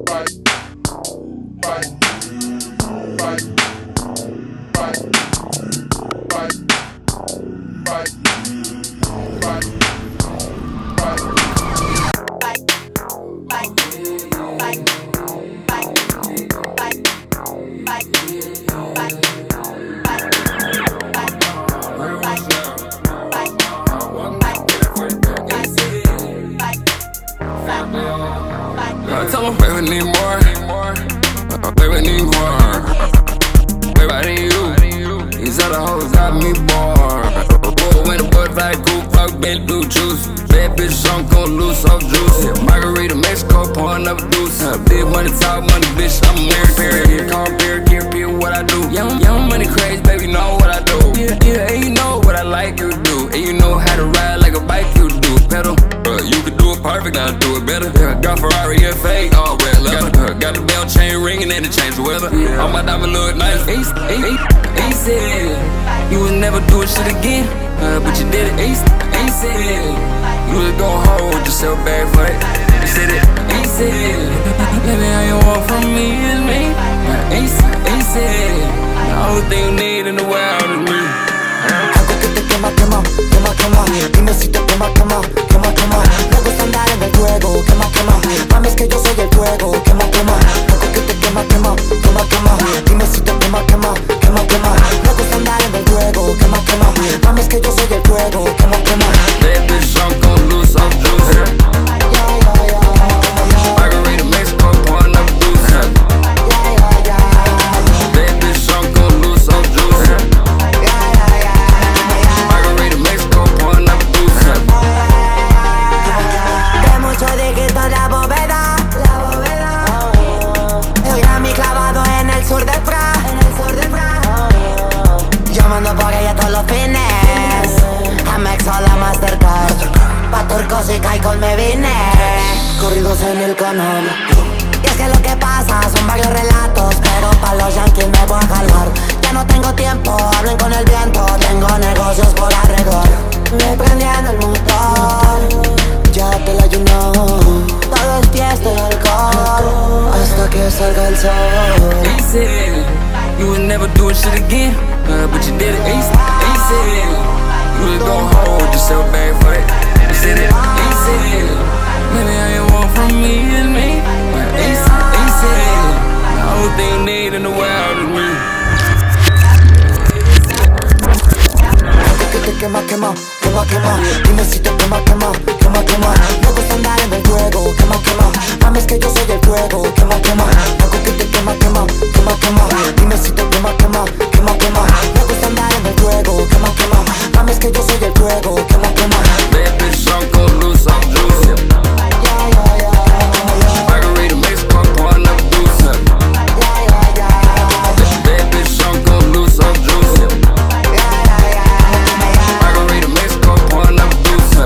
Tell them, baby, need more. Baby, need more. Baby, I need you. These other hoes got me bored. When the butterfly cool, fuck, been do juice. Bad bitch, I'm gon' lose so juicy. Margarita, Mexico, pouring up deuce. Big money, talk money, bitch, I'm married. Call Perry, can't be what I do. Young money crazy, baby, know what I do. Yeah, and you know what I like you do. And you know how to ride like a bike, you do. Pedal, you can do it perfect, I'll do it better. Got Ferrari, FA, all red leather. Got the bell chain ringing and it change the weather. All my diamond look nice. He said you would never do it shit again, but you did it. He said you was gon' hold yourself back for it. He said it. He said, baby, all you want from me is me. He said the only thing you need in the world is me. Algo que te quema, quema, quema, quema. Dime si te quema, quema, quema, quema. Me gusta andar en el fuego, quema, quema. Mami, es que yo soy el fuego, quema, quema. Algo que te quema, quema, quema, quema. Dime si te quema, quema, quema, quema. Me gusta andar en el fuego, quema, quema. Mami, es que yo soy el fuego, quema, quema. That bitch, I'm gon' lose some juice. Margarita, Mexico, pouring up deuce. That bitch, I'm gon' lose some juice. Margarita, Mexico, pouring up deuce. De mucho dígito la bóveda, el Grammy clavado en el sur del Fra. Llamando por ella todos los fines. Amex o la Mastercard. Pa' Turcos y Caicos me vine. Corridos en el canal. Y es que lo que pasa son varios relatos, pero pa' los yankees me voy a jalar. Ya no tengo tiempo, hablen con el viento. Tengo negocios por arreglar. Me prendiendo el motor, ya te la llenó. Todo es fiesta y alcohol hasta que salga el sol. He said you would never do it shit again, but you did it. He said you was gon' hold yourself back for it. He said it. He said, baby, all you want from me is me. He said the only thing you need in the world is me. Que te quema, quema, quema, quema. Dime si te quema, quema, quema, quema. Me gusta andar en el fuego, quema, quema. Mami, es que yo soy el fuego, quema, quema. Algo que te quema, quema, quema, quema. Dime si te quema, quema, quema, quema. Me gusta andar en el fuego, quema, quema. Mami, es que yo soy el fuego, quema, quema. That bitch, I'm gon' lose some juice. Margarita, Mexico, pouring up deuce. That bitch, I'm gon' lose some juice. Margarita, Mexico, pouring up deuce.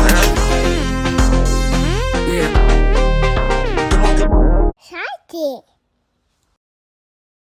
Shake it.